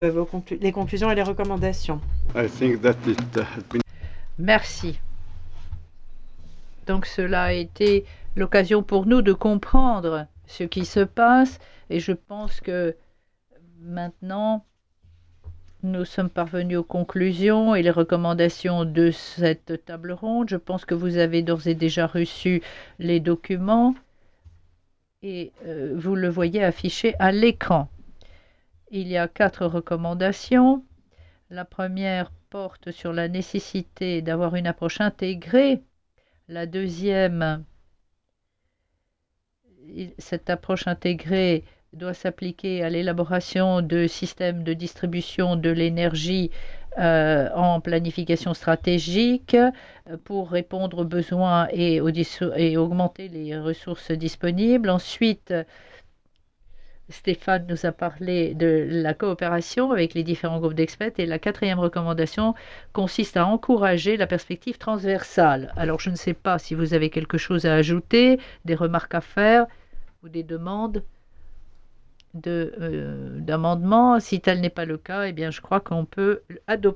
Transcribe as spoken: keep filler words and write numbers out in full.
vos conclu les conclusions et les recommandations. I think that it uh, has been... Merci. Donc cela a été l'occasion pour nous de comprendre ce qui se passe et je pense que maintenant nous sommes parvenus aux conclusions et les recommandations de cette table ronde. Je pense que vous avez d'ores et déjà reçu les documents et euh, vous le voyez affiché à l'écran. Il y a quatre recommandations. La première porte sur la nécessité d'avoir une approche intégrée. La deuxième, cette approche intégrée doit s'appliquer à l'élaboration de systèmes de distribution de l'énergie euh, en planification stratégique euh, pour répondre aux besoins et, aux et augmenter les ressources disponibles. Ensuite, Stéphane nous a parlé de la coopération avec les différents groupes d'experts et la quatrième recommandation consiste à encourager la perspective transversale. Alors, je ne sais pas si vous avez quelque chose à ajouter, des remarques à faire ou des demandes de, euh, d'amendement. Si tel n'est pas le cas, eh bien, je crois qu'on peut adopter